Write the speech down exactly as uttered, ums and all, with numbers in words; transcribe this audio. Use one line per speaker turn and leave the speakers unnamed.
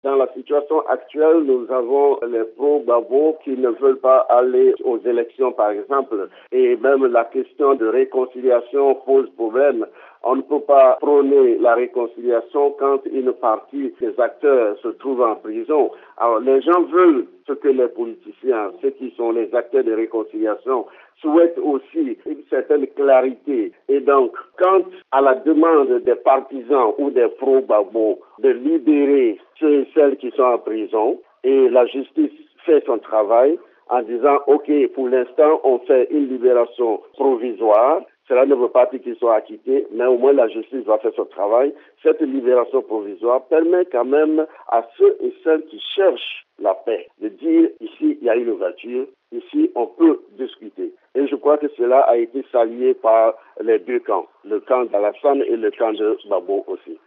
Dans la situation actuelle, nous avons les pro-Gbagbo qui ne veulent pas aller aux élections, par exemple, et même la question de réconciliation pose problème. On ne peut pas prôner la réconciliation quand une partie des acteurs se trouve en prison. Alors, les gens veulent ce que les politiciens, ceux qui sont les acteurs de réconciliation, souhaitent aussi une certaine clarité. Et donc, quand à la demande des partisans ou des pro-Gbagbo de libérer ceux et celles qui sont en prison, et la justice fait son travail en disant, OK, pour l'instant, on fait une libération provisoire. Cela ne veut pas dire qu'ils soient acquittés, mais au moins la justice va faire son travail. Cette libération provisoire permet quand même à ceux et celles qui cherchent la paix de dire, ici, il y a une ouverture, ici, on peut discuter. Et je crois que cela a été salué par les deux camps, le camp d'Alassane et le camp de Gbagbo aussi.